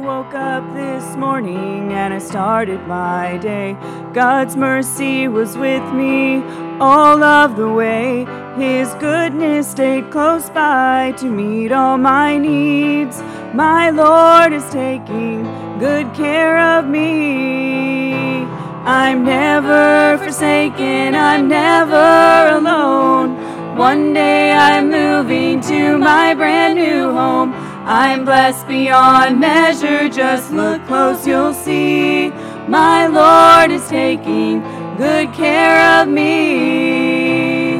woke up this morning and I started my day, God's mercy was with me all of the way. His goodness stayed close by to meet all my needs. My Lord is taking good care of me. I'm never forsaken, I'm never alone. One day I'm moving to my brand new home. I'm blessed beyond measure, just look close, you'll see. My Lord is taking good care of me.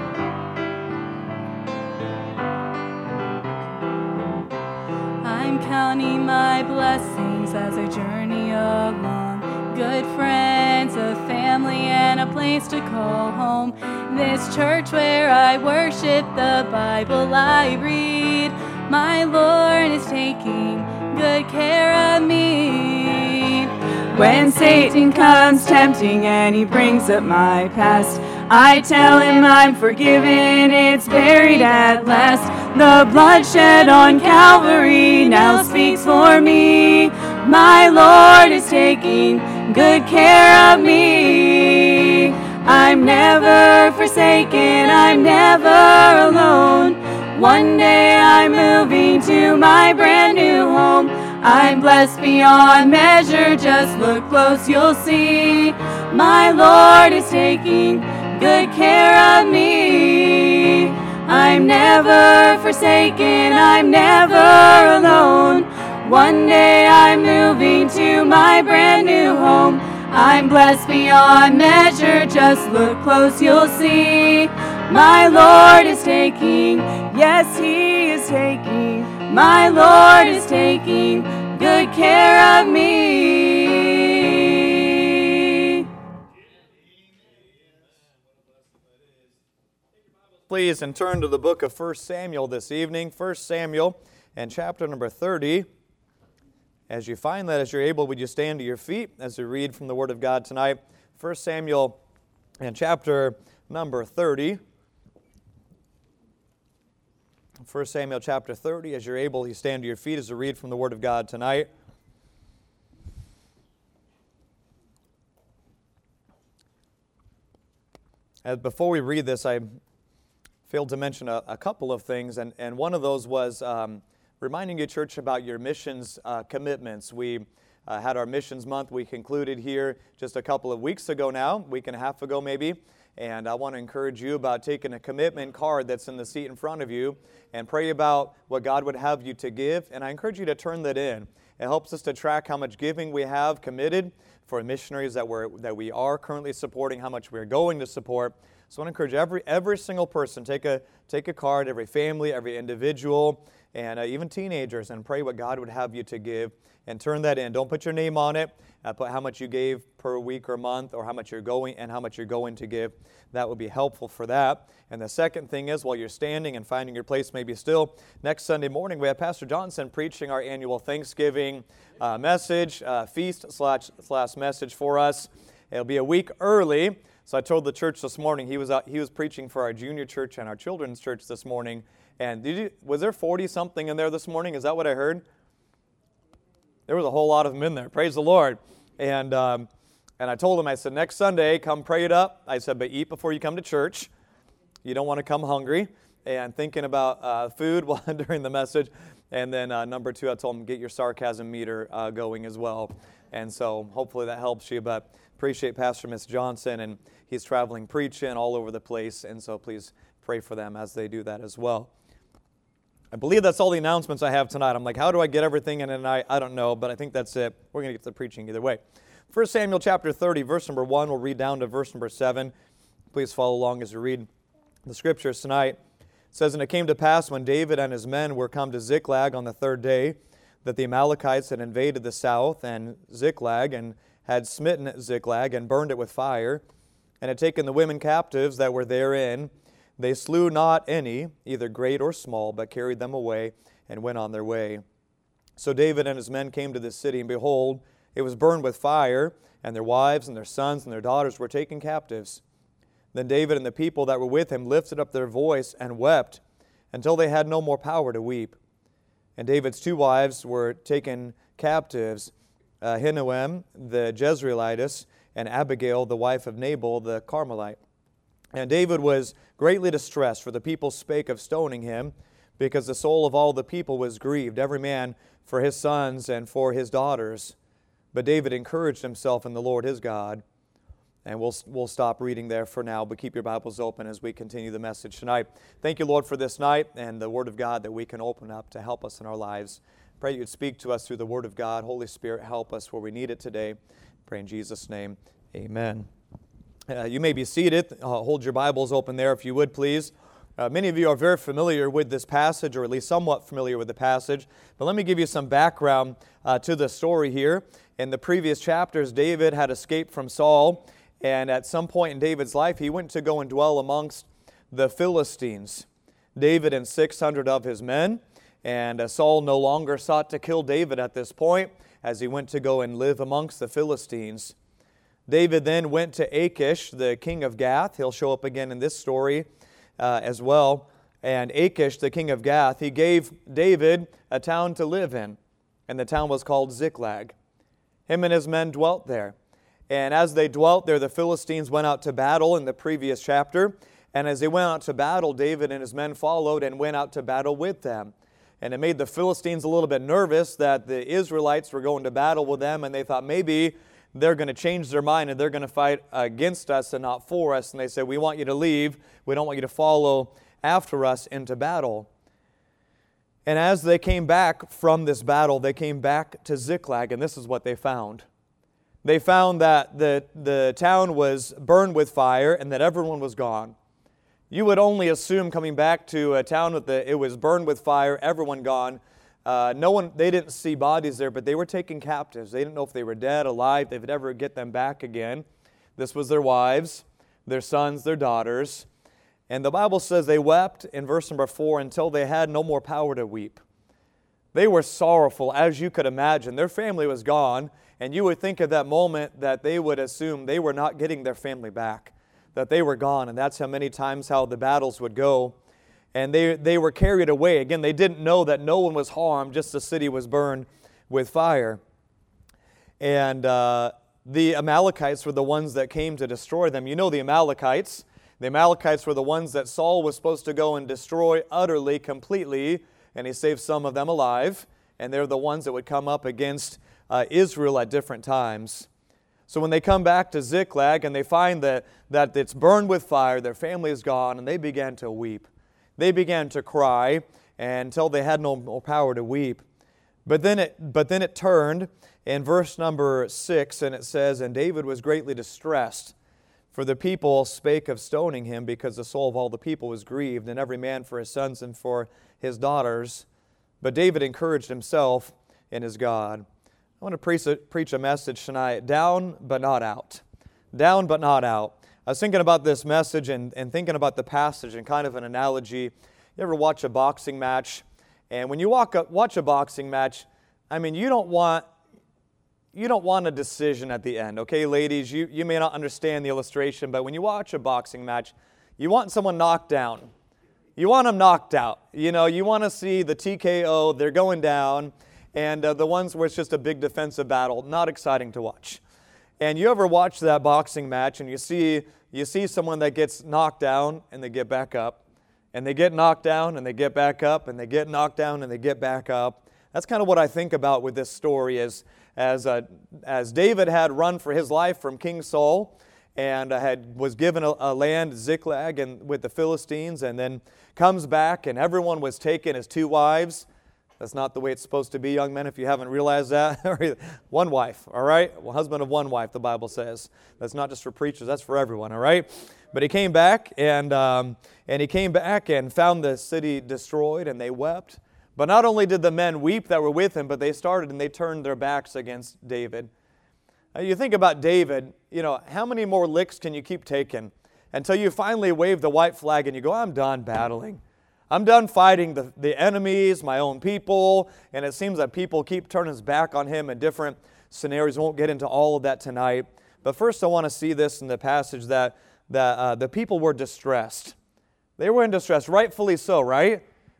I'm counting my blessings as I journey along. Good friends, a family, and a place to call home. This church where I worship, the Bible I read. My Lord is taking good care of me. When Satan comes tempting and he brings up my past, I tell him I'm forgiven, it's buried at last. The blood shed on Calvary now speaks for me. My Lord is taking good care of me. I'm never forsaken, I'm never alone. One day I'm moving to my brand new home. I'm blessed beyond measure, just look close, you'll see. My Lord is taking good care of me. I'm never forsaken, I'm never alone. One day I'm moving to my brand new home. I'm blessed beyond measure, just look close, you'll see. My Lord is taking, yes, He is taking, my Lord is taking good care of me. Please, and turn to the book of 1 Samuel this evening, 1 Samuel and chapter number 30. As you find that, as you're able, would you stand to your feet as we read from the Word of God tonight? 1 Samuel and chapter number 30. 1 Samuel chapter 30, as you're able, you stand to your feet as we read from the Word of God tonight. Before we read this, I failed to mention a couple of things, and one of those was reminding you, church, about your missions commitments. We had our missions month we concluded here just a couple of weeks ago now, week and a half ago maybe, and I want to encourage you about taking a commitment card that's in the seat in front of you and pray about what God would have you to give, and I encourage you to turn that in. It helps us to track how much giving we have committed for missionaries that we are currently supporting, how much we're going to support. So I want to encourage every single person, take a card, every family, every individual, and even teenagers, and pray what God would have you to give, and turn that in. Don't put your name on it. Put how much you gave per week or month, or how much you're going to give. That would be helpful for that. And the second thing is, while you're standing and finding your place maybe still, next Sunday morning we have Pastor Johnson preaching our annual Thanksgiving message, feast/last message for us. It'll be a week early. So I told the church this morning, he was preaching for our junior church and our children's church this morning. And was there 40-something in there this morning? Is that what I heard? There was a whole lot of them in there. Praise the Lord. And I told him, I said, next Sunday, come pray it up. I said, but eat before you come to church. You don't want to come hungry and thinking about food during the message. And then number 2, I told him, get your sarcasm meter going as well. And so hopefully that helps you. But appreciate Pastor Miss Johnson, and he's traveling preaching all over the place. And so please pray for them as they do that as well. I believe that's all the announcements I have tonight. I'm like, how do I get everything in tonight? I don't know, but I think that's it. We're going to get to the preaching either way. 1 Samuel chapter 30, verse number 1. We'll read down to verse number 7. Please follow along as we read the scriptures tonight. It says, and it came to pass when David and his men were come to Ziklag on the 3rd day, that the Amalekites had invaded the south and Ziklag, and had smitten Ziklag, and burned it with fire, and had taken the women captives that were therein. They slew not any, either great or small, but carried them away, and went on their way. So David and his men came to this city, and behold, it was burned with fire, and their wives and their sons and their daughters were taken captives. Then David and the people that were with him lifted up their voice and wept, until they had no more power to weep. And David's 2 wives were taken captives, Ahinoam the Jezreelitess, and Abigail, the wife of Nabal the Carmelite. And David was greatly distressed, for the people spake of stoning him, because the soul of all the people was grieved, every man for his sons and for his daughters. But David encouraged himself in the Lord his God. And we'll stop reading there for now, but keep your Bibles open as we continue the message tonight. Thank you, Lord, for this night and the Word of God that we can open up to help us in our lives. Pray you'd speak to us through the Word of God. Holy Spirit, help us where we need it today. Pray in Jesus' name, amen. You may be seated. Hold your Bibles open there if you would, please. Many of you are very familiar with this passage, or at least somewhat familiar with the passage. But let me give you some background to the story here. In the previous chapters, David had escaped from Saul, and at some point in David's life, he went to go and dwell amongst the Philistines. David and 600 of his men, and Saul no longer sought to kill David at this point, as he went to go and live amongst the Philistines. David then went to Achish, the king of Gath. He'll show up again in this story as well. And Achish, the king of Gath, he gave David a town to live in, and the town was called Ziklag. Him and his men dwelt there. And as they dwelt there, the Philistines went out to battle in the previous chapter. And as they went out to battle, David and his men followed and went out to battle with them. And it made the Philistines a little bit nervous that the Israelites were going to battle with them, and they thought maybe they're going to change their mind and they're going to fight against us and not for us. And they said, we want you to leave. We don't want you to follow after us into battle. And as they came back from this battle, they came back to Ziklag, and this is what they found. They found that the town was burned with fire and that everyone was gone. You would only assume coming back to a town that it was burned with fire, everyone gone. They didn't see bodies there, but they were taken captives. They didn't know if they were dead, alive, they would ever get them back again. This was their wives, their sons, their daughters. And the Bible says they wept, in verse number 4, until they had no more power to weep. They were sorrowful, as you could imagine. Their family was gone, and you would think at that moment that they would assume they were not getting their family back, that they were gone. And that's how many times how the battles would go. And they were carried away. Again, they didn't know that no one was harmed, just the city was burned with fire. And the Amalekites were the ones that came to destroy them. You know the Amalekites. The Amalekites were the ones that Saul was supposed to go and destroy utterly, completely, and he saved some of them alive. And they're the ones that would come up against Israel at different times. So when they come back to Ziklag and they find that it's burned with fire, their family is gone, and they began to weep. They began to cry until they had no more power to weep. But then it turned in verse number 6, and it says, and David was greatly distressed, for the people spake of stoning him, because the soul of all the people was grieved, and every man for his sons and for his daughters. But David encouraged himself in his God. I want to preach a message tonight, down but not out. Down but not out. I was thinking about this message and thinking about the passage and kind of an analogy. You ever watch a boxing match? And when you watch a boxing match, I mean, you don't want a decision at the end, okay, ladies? You may not understand the illustration, but when you watch a boxing match, you want someone knocked down. You want them knocked out. You know, you want to see the TKO, they're going down, and the ones where it's just a big defensive battle, not exciting to watch. And you ever watch that boxing match and you see someone that gets knocked down and they get back up, and they get knocked down and they get back up, and they get knocked down and they get back up. That's kind of what I think about with this story as David had run for his life from King Saul and was given a land, Ziklag, and with the Philistines, and then comes back and everyone was taken as two wives. That's not the way it's supposed to be, young men, if you haven't realized that. One wife, all right? Well, husband of one wife, the Bible says. That's not just for preachers, that's for everyone, all right? But he came back, and he came back and found the city destroyed, and they wept. But not only did the men weep that were with him, but they turned their backs against David. Now, you think about David, you know, how many more licks can you keep taking until you finally wave the white flag and you go, I'm done battling. I'm done fighting the enemies, my own people, and it seems that people keep turning his back on him in different scenarios. We won't get into all of that tonight. But first I want to see this in the passage that the people were distressed. They were in distress, rightfully so, right?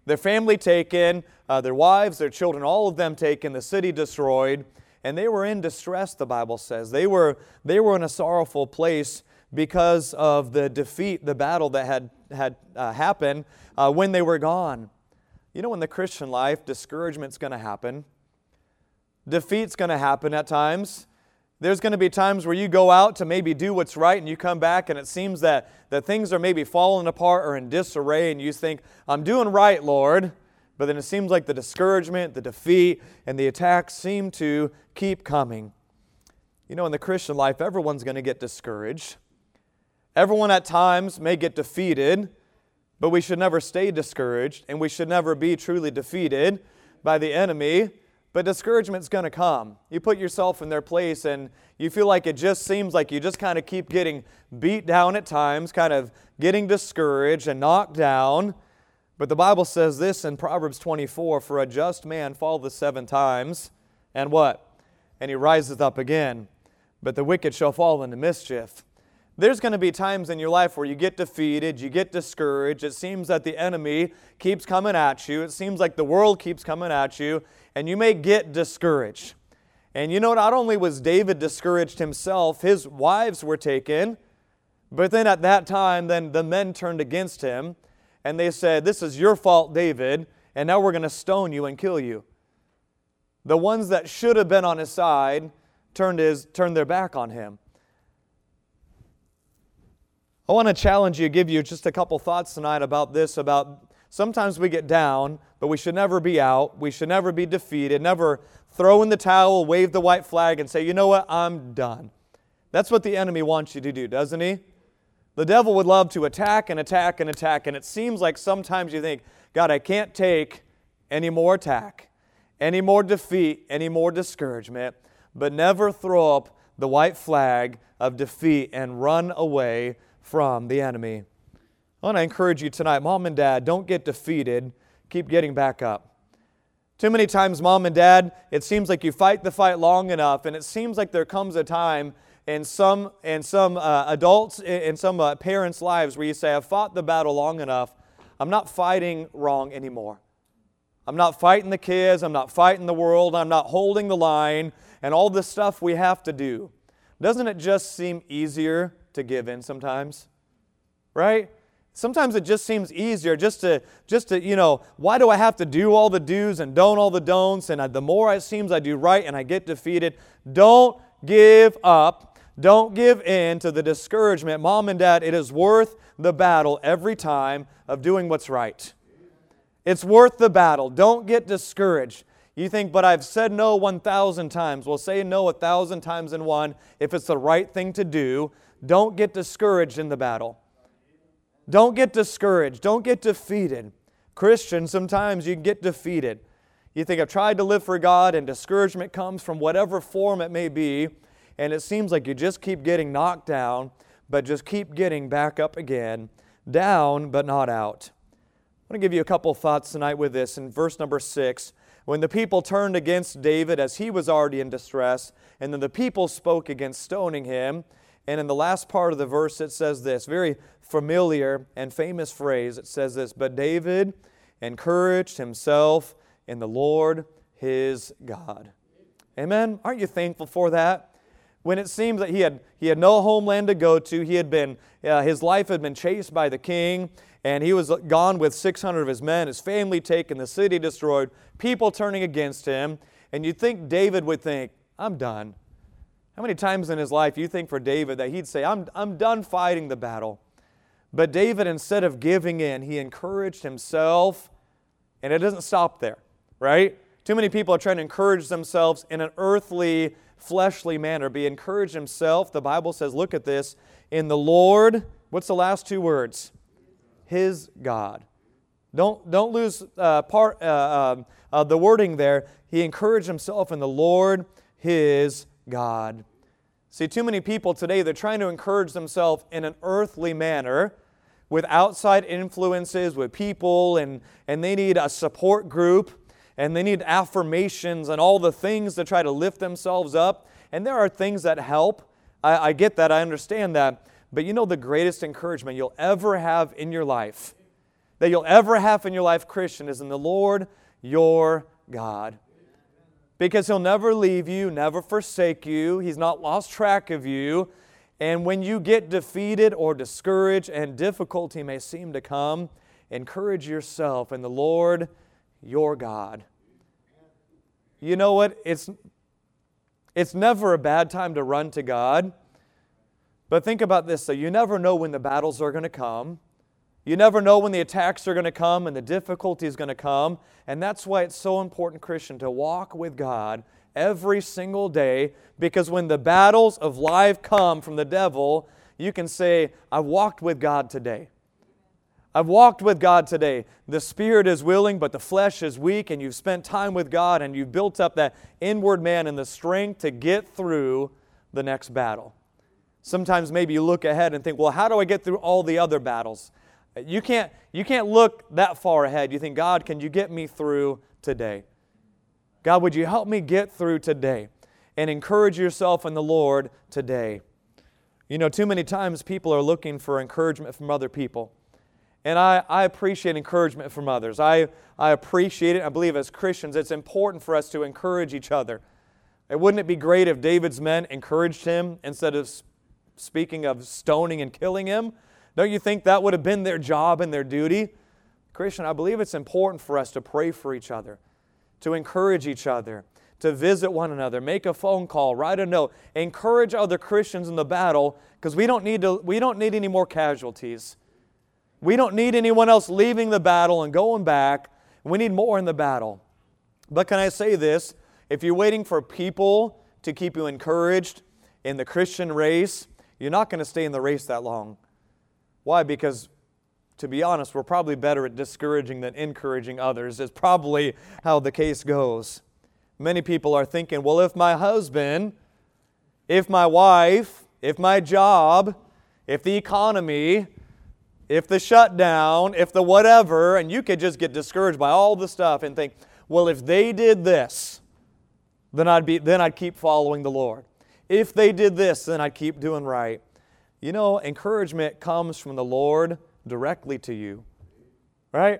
Their family taken, their wives, their children, all of them taken, the city destroyed. And they were in distress, the Bible says. They were in a sorrowful place because of the defeat, the battle that had happened when they were gone. You know, in the Christian life, discouragement's going to happen. Defeat's going to happen at times. There's going to be times where you go out to maybe do what's right and you come back and it seems that things are maybe falling apart or in disarray and you think, I'm doing right, Lord. But then it seems like the discouragement, the defeat, and the attacks seem to keep coming. You know, in the Christian life, everyone's going to get discouraged. Everyone at times may get defeated, but we should never stay discouraged, and we should never be truly defeated by the enemy. But discouragement's going to come. You put yourself in their place, and you feel like it just seems like you just kind of keep getting beat down at times, kind of getting discouraged and knocked down. But the Bible says this in Proverbs 24, for a just man falleth 7 times, and what? And he riseth up again. But the wicked shall fall into mischief. There's going to be times in your life where you get defeated, you get discouraged. It seems that the enemy keeps coming at you. It seems like the world keeps coming at you, and you may get discouraged. And you know, not only was David discouraged himself, his wives were taken, but then at that time, then the men turned against him. And they said, this is your fault, David, and now we're going to stone you and kill you. The ones that should have been on his side turned their back on him. I want to challenge you, give you just a couple thoughts tonight about this, about sometimes we get down, but we should never be out. We should never be defeated, never throw in the towel, wave the white flag, and say, you know what, I'm done. That's what the enemy wants you to do, doesn't he? The devil would love to attack and attack and attack, and it seems like sometimes you think, God, I can't take any more attack, any more defeat, any more discouragement, but never throw up the white flag of defeat and run away from the enemy. I want to encourage you tonight, Mom and Dad, don't get defeated, keep getting back up. Too many times, Mom and Dad, it seems like you fight the fight long enough, and it seems like there comes a time in some adults, in some parents' lives where you say, I've fought the battle long enough. I'm not fighting wrong anymore. I'm not fighting the kids. I'm not fighting the world. I'm not holding the line and all this stuff we have to do. Doesn't it just seem easier to give in sometimes? Right? Sometimes it just seems easier just to, why do I have to do all the do's and don't all the don'ts? And the more it seems I do right and I get defeated. Don't give up. Don't give in to the discouragement. Mom and Dad, it is worth the battle every time of doing what's right. It's worth the battle. Don't get discouraged. You think, but I've said no 1,000 times. Well, say no 1,000 times in one if it's the right thing to do. Don't get discouraged in the battle. Don't get discouraged. Don't get defeated. Christians, sometimes you can get defeated. You think, I've tried to live for God, and discouragement comes from whatever form it may be, and it seems like you just keep getting knocked down, but just keep getting back up again, down but not out. I want to give you a couple thoughts tonight with this. In verse number 6, when the people turned against David as he was already in distress, and then the people spoke against stoning him, and in the last part of the verse it says this, very familiar and famous phrase, it says this, but David encouraged himself in the Lord his God. Amen? Aren't you thankful for that? When it seems that he had no homeland to go to, his life had been chased by the king, and he was gone with 600 of his men, his family taken, the city destroyed, people turning against him, and you'd think David would think, I'm done. How many times in his life you think for David that he'd say, I'm done fighting the battle? But David, instead of giving in, he encouraged himself, and it doesn't stop there, right? Too many people are trying to encourage themselves in an earthly, fleshly manner. But he encouraged himself, the Bible says, look at this, in the Lord, what's the last two words? His God. Don't lose the wording there. He encouraged himself in the Lord, his God. See, too many people today, they're trying to encourage themselves in an earthly manner with outside influences, with people, and they need a support group, and they need affirmations and all the things to try to lift themselves up. And there are things that help. I get that. I understand that. But you know the greatest encouragement you'll ever have in your life that you'll ever have in your life, Christian, is in the Lord your God. Because He'll never leave you, never forsake you. He's not lost track of you. And when you get defeated or discouraged and difficulty may seem to come, encourage yourself in the Lord your God. You know what? It's never a bad time to run to God. But think about this, though. You never know when the battles are going to come. You never know when the attacks are going to come and the difficulty is going to come. And that's why it's so important, Christian, to walk with God every single day, because when the battles of life come from the devil, you can say, I've walked with God today. I've walked with God today. The spirit is willing, but the flesh is weak, and you've spent time with God, and you've built up that inward man and the strength to get through the next battle. Sometimes maybe you look ahead and think, well, how do I get through all the other battles? You can't look that far ahead. You think, God, can you get me through today? God, would you help me get through today? And encourage yourself in the Lord today. You know, too many times people are looking for encouragement from other people. And I appreciate encouragement from others. I appreciate it. I believe as Christians it's important for us to encourage each other. Wouldn't it be great if David's men encouraged him instead of speaking of stoning and killing him? Don't you think that would have been their job and their duty? Christian, I believe it's important for us to pray for each other, to encourage each other, to visit one another, make a phone call, write a note, encourage other Christians in the battle, because we don't need any more casualties. We don't need anyone else leaving the battle and going back. We need more in the battle. But can I say this? If you're waiting for people to keep you encouraged in the Christian race, you're not going to stay in the race that long. Why? Because, to be honest, we're probably better at discouraging than encouraging others, is probably how the case goes. Many people are thinking, well, if my husband, if my wife, if my job, if the economy, if the shutdown, if the whatever, and you could just get discouraged by all the stuff and think, well, if they did this, then I'd keep following the Lord. If they did this, then I'd keep doing right. You know, encouragement comes from the Lord directly to you. Right?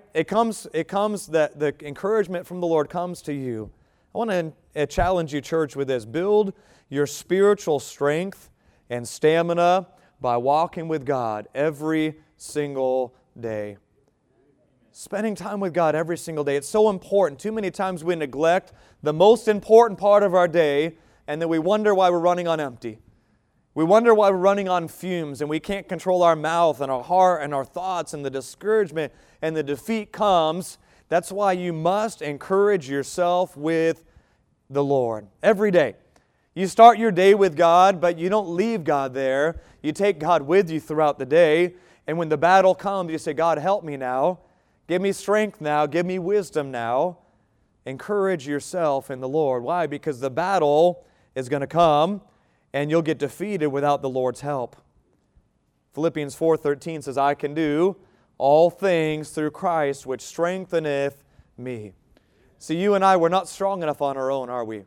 The encouragement from the Lord comes to you. I want to challenge you, church, with this. Build your spiritual strength and stamina by walking with God every single day. Spending time with God every single day. It's so important. Too many times we neglect the most important part of our day, and then we wonder why we're running on empty. We wonder why we're running on fumes, and we can't control our mouth and our heart and our thoughts, and the discouragement and the defeat comes. That's why you must encourage yourself with the Lord every day. You start your day with God, but you don't leave God there. You take God with you throughout the day, and when the battle comes, you say, God, help me now. Give me strength now. Give me wisdom now. Encourage yourself in the Lord. Why? Because the battle is going to come, and you'll get defeated without the Lord's help. Philippians 4:13 says, I can do all things through Christ, which strengtheneth me. See, you and I, we're not strong enough on our own, are we?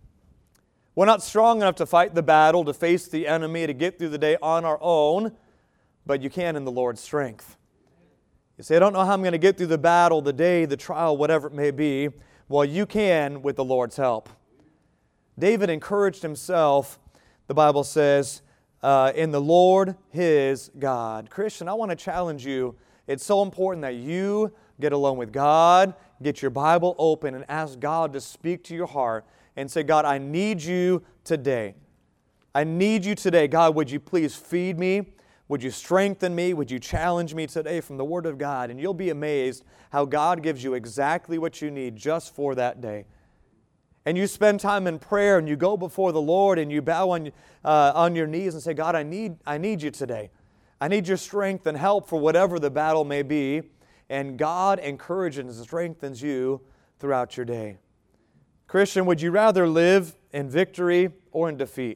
We're not strong enough to fight the battle, to face the enemy, to get through the day on our own, but you can in the Lord's strength. You say, I don't know how I'm going to get through the battle, the day, the trial, whatever it may be. Well, you can with the Lord's help. David encouraged himself, the Bible says, in the Lord his God. Christian, I want to challenge you. It's so important that you get alone with God, get your Bible open, and ask God to speak to your heart and say, God, I need you today. I need you today. God, would you please feed me? Would you strengthen me? Would you challenge me today from the Word of God? And you'll be amazed how God gives you exactly what you need just for that day. And you spend time in prayer and you go before the Lord and you bow on your knees and say, God, I need you today. I need your strength and help for whatever the battle may be. And God encourages and strengthens you throughout your day. Christian, would you rather live in victory or in defeat?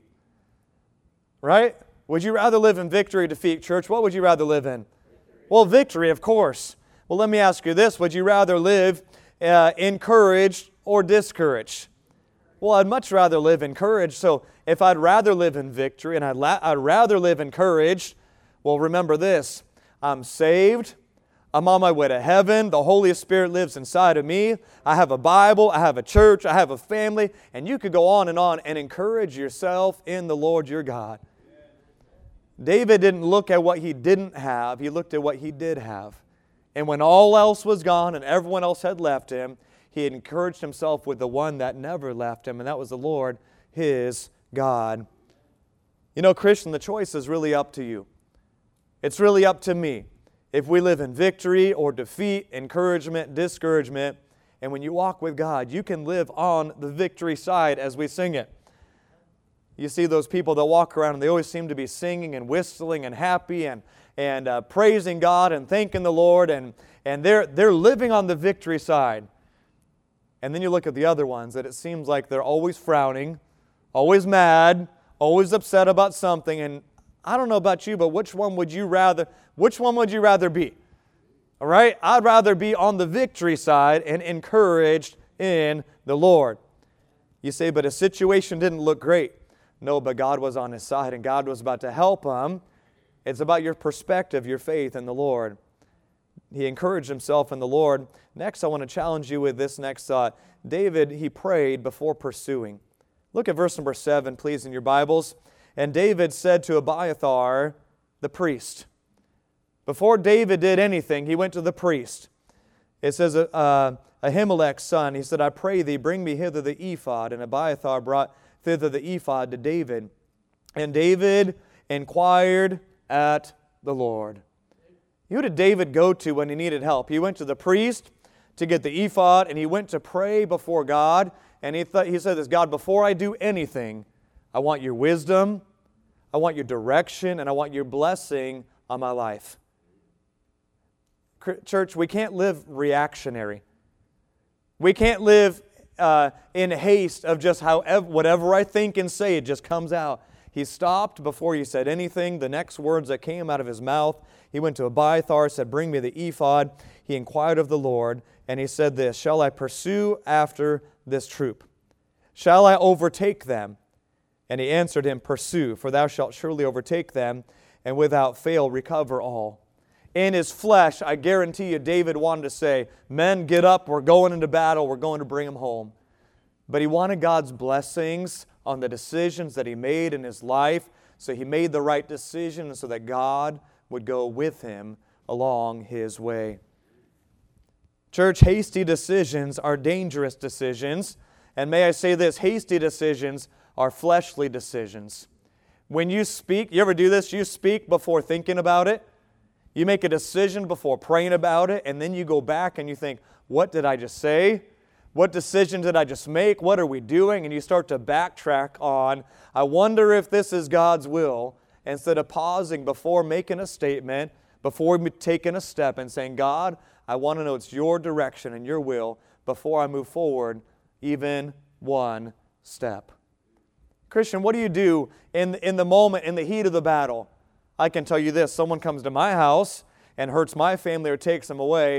Right? Would you rather live in victory or defeat, church? What would you rather live in? Well, victory, of course. Well, let me ask you this. Would you rather live encouraged or discouraged? Well, I'd much rather live encouraged. So if I'd rather live in victory and I'd rather live encouraged, well, remember this. I'm saved, I'm on my way to heaven. The Holy Spirit lives inside of me. I have a Bible. I have a church. I have a family. And you could go on and encourage yourself in the Lord your God. David didn't look at what he didn't have. He looked at what he did have. And when all else was gone and everyone else had left him, he had encouraged himself with the one that never left him, and that was the Lord, his God. You know, Christian, the choice is really up to you. It's really up to me. If we live in victory or defeat, encouragement, discouragement, and when you walk with God, you can live on the victory side as we sing it. You see those people that walk around and they always seem to be singing and whistling and happy and praising God and thanking the Lord, and they're living on the victory side. And then you look at the other ones that it seems like they're always frowning, always mad, always upset about something. And I don't know about you, but which one would you rather be? All right? I'd rather be on the victory side and encouraged in the Lord. You say, but his situation didn't look great. No, but God was on his side and God was about to help him. It's about your perspective, your faith in the Lord. He encouraged himself in the Lord. Next, I want to challenge you with this next thought. David, he prayed before pursuing. Look at verse number 7, please, in your Bibles. And David said to Abiathar, the priest. Before David did anything, he went to the priest. It says, Ahimelech's son, he said, I pray thee, bring me hither the ephod. And Abiathar brought thither the ephod to David. And David inquired at the Lord. Who did David go to when he needed help? He went to the priest to get the ephod, and he went to pray before God. And he said this, God, before I do anything, I want your wisdom, I want your direction, and I want your blessing on my life. Church, we can't live reactionary. We can't live in haste of just whatever I think and say, it just comes out. He stopped before he said anything. The next words that came out of his mouth, he went to Abiathar, said, bring me the ephod. He inquired of the Lord, and he said this, shall I pursue after this troop? Shall I overtake them? And he answered him, pursue, for thou shalt surely overtake them, and without fail recover all. In his flesh, I guarantee you, David wanted to say, men, get up, we're going into battle, we're going to bring them home. But he wanted God's blessings on the decisions that he made in his life, so he made the right decision so that God would go with him along his way. Church, hasty decisions are dangerous decisions. And may I say this, hasty decisions are fleshly decisions. When you speak, you ever do this? You speak before thinking about it. You make a decision before praying about it, and then you go back and you think, what did I just say? What decision did I just make? What are we doing? And you start to backtrack on, I wonder if this is God's will, instead of pausing before making a statement, before taking a step and saying, God, I want to know it's your direction and your will before I move forward even one step. Christian, what do you do in the moment, in the heat of the battle? I can tell you this, someone comes to my house and hurts my family or takes them away,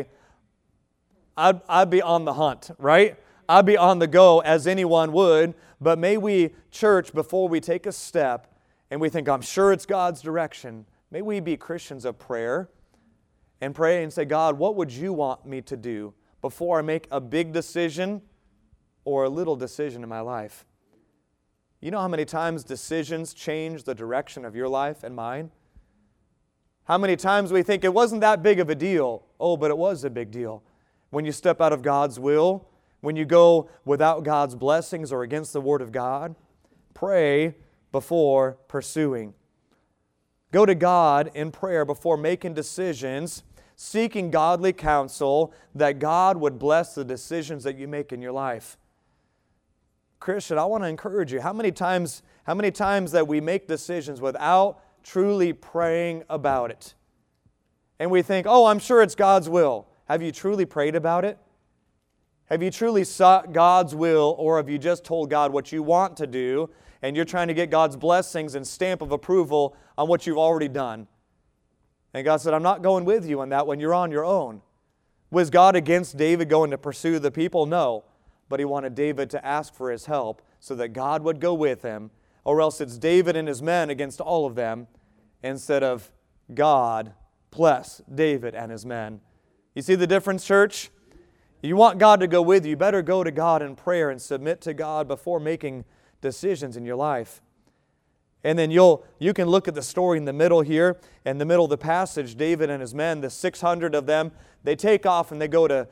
I'd be on the hunt, right? I'd be on the go as anyone would, but may we, church, before we take a step and we think, I'm sure it's God's direction, may we be Christians of prayer and pray and say, God, what would you want me to do before I make a big decision or a little decision in my life? You know how many times decisions change the direction of your life and mine? How many times we think it wasn't that big of a deal? Oh, but it was a big deal. When you step out of God's will, when you go without God's blessings or against the Word of God, pray before pursuing. Go to God in prayer before making decisions, seeking godly counsel that God would bless the decisions that you make in your life. Christian, I want to encourage you. How many times that we make decisions without truly praying about it? And we think, oh, I'm sure it's God's will. Have you truly prayed about it? Have you truly sought God's will, or have you just told God what you want to do, and you're trying to get God's blessings and stamp of approval on what you've already done? And God said, I'm not going with you on that when you're on your own. Was God against David going to pursue the people? No. But he wanted David to ask for his help so that God would go with him, or else it's David and his men against all of them, instead of God bless David and his men. You see the difference, church? You want God to go with you, you better go to God in prayer and submit to God before making decisions in your life. And then you can look at the story in the middle here. In the middle of the passage, David and his men, the 600 of them, they take off and they go to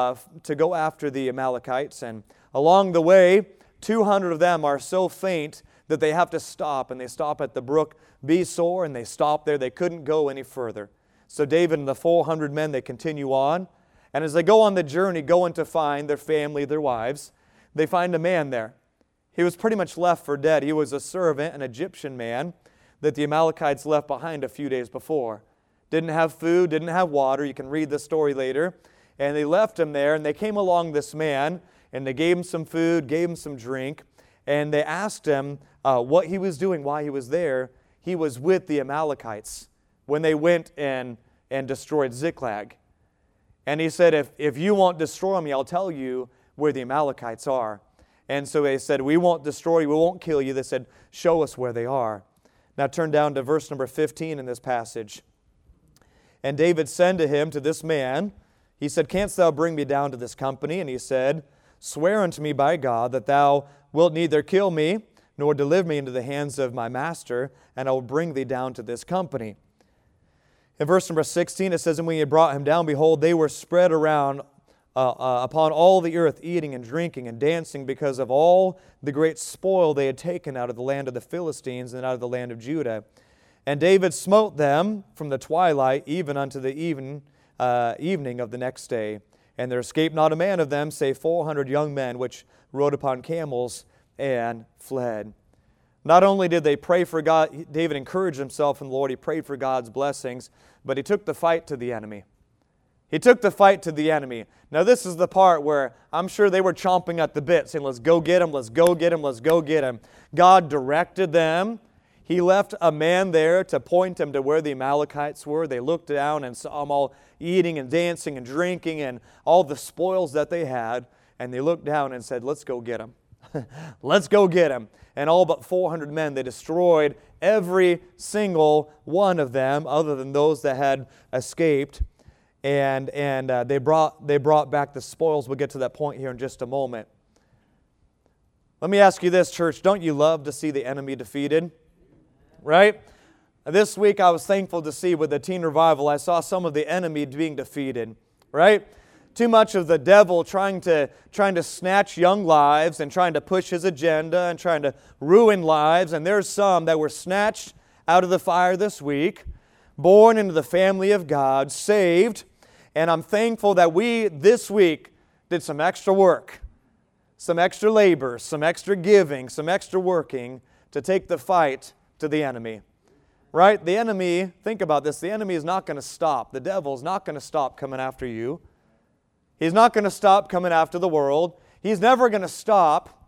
go after the Amalekites. And along the way, 200 of them are so faint that they have to stop. And they stop at the brook Besor, and they stop there. They couldn't go any further. So David and the 400 men, they continue on. And as they go on the journey, going to find their family, their wives, they find a man there. He was pretty much left for dead. He was a servant, an Egyptian man that the Amalekites left behind a few days before. Didn't have food, didn't have water. You can read the story later. And they left him there, and they came along this man, and they gave him some food, gave him some drink, and they asked him what he was doing, why he was there. He was with the Amalekites when they went and destroyed Ziklag. And he said, if you won't destroy me, I'll tell you where the Amalekites are. And so they said, we won't destroy you, we won't kill you. They said, show us where they are. Now turn down to verse number 15 in this passage. And David said to him, to this man, he said, canst thou bring me down to this company? And he said, swear unto me by God that thou wilt neither kill me, nor deliver me into the hands of my master, and I will bring thee down to this company. In verse number 16, it says, and when he had brought him down, behold, they were spread around upon all the earth, eating and drinking and dancing, because of all the great spoil they had taken out of the land of the Philistines and out of the land of Judah. And David smote them from the twilight even unto the evening of the next day. And there escaped not a man of them, save 400 young men, which rode upon camels and fled. Not only did they pray for God, David encouraged himself in the Lord, he prayed for God's blessings, but he took the fight to the enemy. He took the fight to the enemy. Now this is the part where I'm sure they were chomping at the bit, saying, let's go get him, let's go get him, let's go get him. God directed them. He left a man there to point them to where the Amalekites were. They looked down and saw them all eating and dancing and drinking and all the spoils that they had. And they looked down and said, let's go get him. Let's go get him. And all but 400 men, they destroyed every single one of them other than those that had escaped. And they brought back the spoils. We'll get to that point here in just a moment. Let me ask you this, church. Don't you love to see the enemy defeated? Right? This week I was thankful to see with the teen revival, I saw some of the enemy being defeated. Right? Too much of the devil trying to snatch young lives and trying to push his agenda and trying to ruin lives. And there's some that were snatched out of the fire this week, born into the family of God, saved. And I'm thankful that we this week did some extra work, some extra labor, some extra giving, some extra working to take the fight to the enemy. Right? The enemy, think about this, the enemy is not going to stop. The devil is not going to stop coming after you. He's not going to stop coming after the world. He's never going to stop.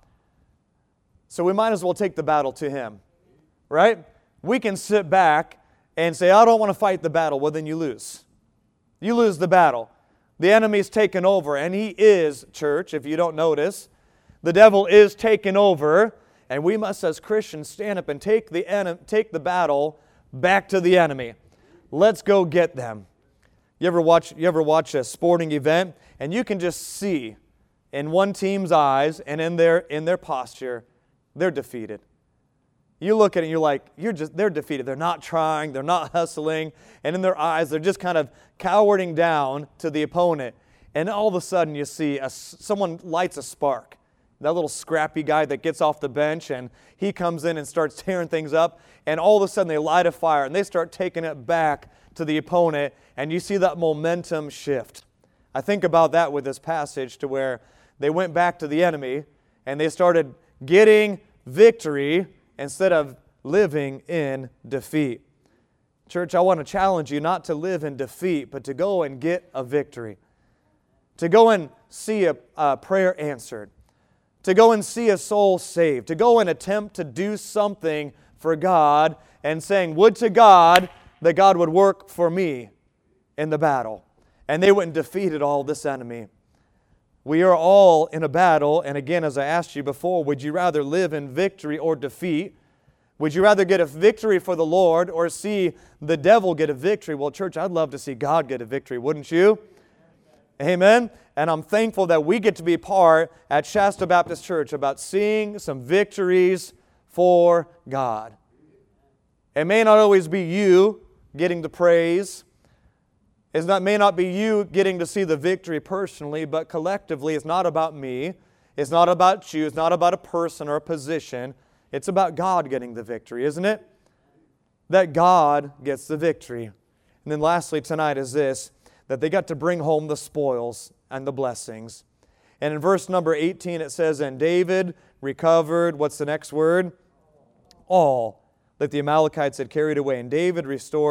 So we might as well take the battle to him. Right? We can sit back and say, I don't want to fight the battle. Well, then you lose. You lose the battle. The enemy's taken over, and he is, church, if you don't notice. The devil is taken over, and we must, as Christians, stand up and take the battle back to the enemy. Let's go get them. You ever watch a sporting event, and you can just see in one team's eyes and in their posture, they're defeated. You look at it and you're like, they're defeated. They're not trying, they're not hustling, and in their eyes, they're just kind of cowering down to the opponent. And all of a sudden you see someone lights a spark. That little scrappy guy that gets off the bench, and he comes in and starts tearing things up, and all of a sudden they light a fire and they start taking it back to the opponent, and you see that momentum shift. I think about that with this passage to where they went back to the enemy and they started getting victory instead of living in defeat. Church, I want to challenge you not to live in defeat, but to go and get a victory. To go and see a prayer answered. To go and see a soul saved. To go and attempt to do something for God and saying, would to God that God would work for me in the battle. And they went and defeated all this enemy. We are all in a battle, and again, as I asked you before, would you rather live in victory or defeat? Would you rather get a victory for the Lord or see the devil get a victory? Well, church, I'd love to see God get a victory, wouldn't you? Amen? And I'm thankful that we get to be part at Shasta Baptist Church about seeing some victories for God. It may not always be you getting the praise. It may not be you getting to see the victory personally, but collectively it's not about me. It's not about you. It's not about a person or a position. It's about God getting the victory, isn't it? That God gets the victory. And then lastly tonight is this, that they got to bring home the spoils and the blessings. And in verse number 18 it says, and David recovered, what's the next word? All that the Amalekites had carried away. And David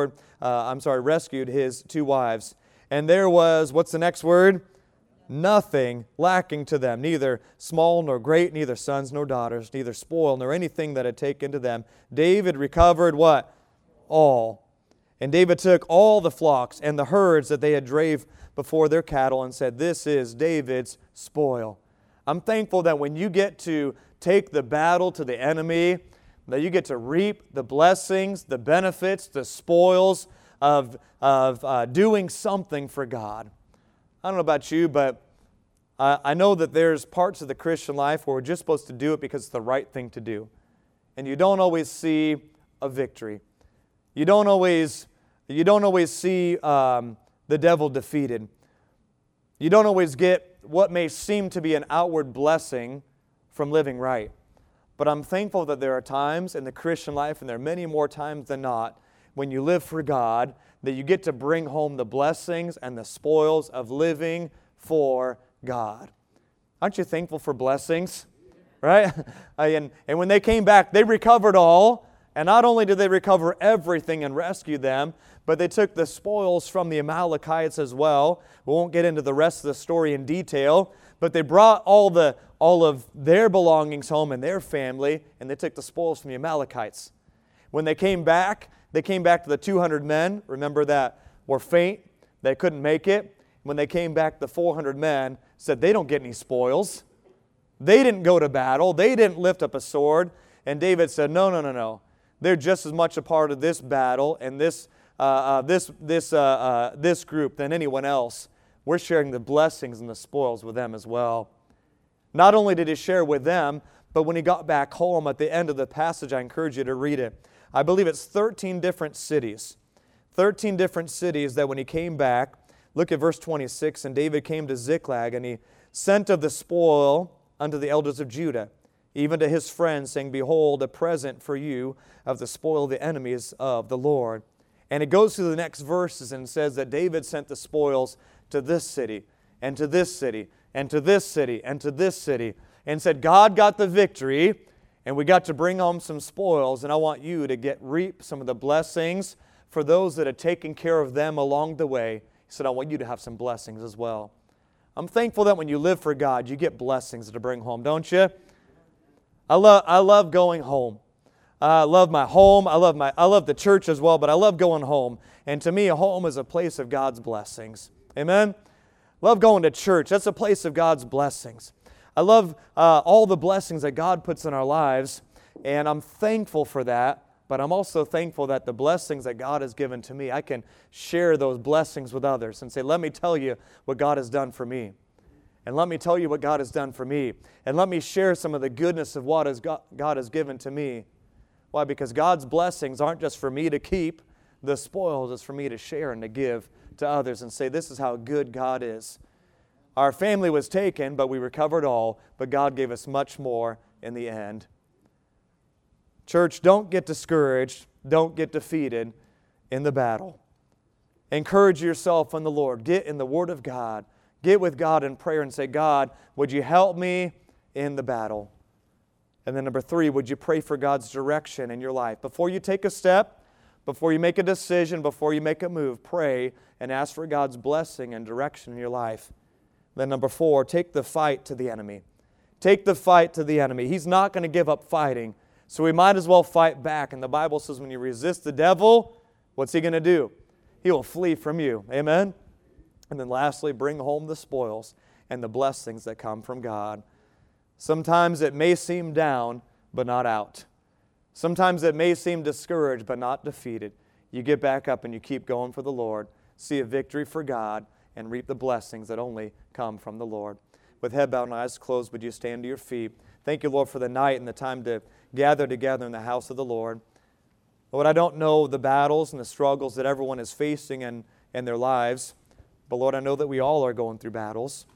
rescued his 2 wives. And there was, what's the next word? Nothing lacking to them, neither small nor great, neither sons nor daughters, neither spoil nor anything that had taken to them. David recovered what? All. And David took all the flocks and the herds that they had drave before their cattle and said, this is David's spoil. I'm thankful that when you get to take the battle to the enemy, that you get to reap the blessings, the benefits, the spoils of doing something for God. I don't know about you, but I know that there's parts of the Christian life where we're just supposed to do it because it's the right thing to do. And you don't always see a victory. You don't always see the devil defeated. You don't always get what may seem to be an outward blessing from living right. But I'm thankful that there are times in the Christian life, and there are many more times than not, when you live for God, that you get to bring home the blessings and the spoils of living for God. Aren't you thankful for blessings? Right? And when they came back, they recovered all. And not only did they recover everything and rescue them, but they took the spoils from the Amalekites as well. We won't get into the rest of the story in detail, but they brought all of their belongings home and their family, and they took the spoils from the Amalekites. When they came back to the 200 men, remember, that were faint, they couldn't make it. When they came back, the 400 men said they don't get any spoils. They didn't go to battle. They didn't lift up a sword. And David said, no. They're just as much a part of this battle and this group than anyone else. We're sharing the blessings and the spoils with them as well. Not only did he share with them, but when he got back home at the end of the passage, I encourage you to read it. I believe it's 13 different cities. 13 different cities that when he came back, look at verse 26, and David came to Ziklag, and he sent of the spoil unto the elders of Judah, even to his friends, saying, behold, a present for you of the spoil of the enemies of the Lord. And it goes through the next verses and says that David sent the spoils to this city, and to this city, and to this city, and to this city, and said, God got the victory, and we got to bring home some spoils, and I want you to reap some of the blessings for those that had taken care of them along the way. He said, I want you to have some blessings as well. I'm thankful that when you live for God, you get blessings to bring home, don't you? I love going home. I love my home. I love the church as well, but I love going home. And to me, a home is a place of God's blessings. Amen? Love going to church. That's a place of God's blessings. I love all the blessings that God puts in our lives, and I'm thankful for that. But I'm also thankful that the blessings that God has given to me, I can share those blessings with others and say, let me tell you what God has done for me. And let me tell you what God has done for me. And let me share some of the goodness of what God has given to me. Why? Because God's blessings aren't just for me to keep. The spoils is for me to share and to give to others and say, this is how good God is. Our family was taken, but we recovered all. But God gave us much more in the end. Church, don't get discouraged. Don't get defeated in the battle. Encourage yourself in the Lord. Get in the Word of God. Get with God in prayer and say, God, would you help me in the battle? And then number 3, would you pray for God's direction in your life? Before you take a step, before you make a decision, before you make a move, pray and ask for God's blessing and direction in your life. Then number 4, take the fight to the enemy. Take the fight to the enemy. He's not going to give up fighting. So we might as well fight back. And the Bible says when you resist the devil, what's he going to do? He will flee from you. Amen? And then lastly, bring home the spoils and the blessings that come from God. Sometimes it may seem down, but not out. Sometimes it may seem discouraged, but not defeated. You get back up and you keep going for the Lord. See a victory for God, and reap the blessings that only come from the Lord. With head bowed and eyes closed, would you stand to your feet? Thank you, Lord, for the night and the time to gather together in the house of the Lord. Lord, I don't know the battles and the struggles that everyone is facing in their lives, but Lord, I know that we all are going through battles.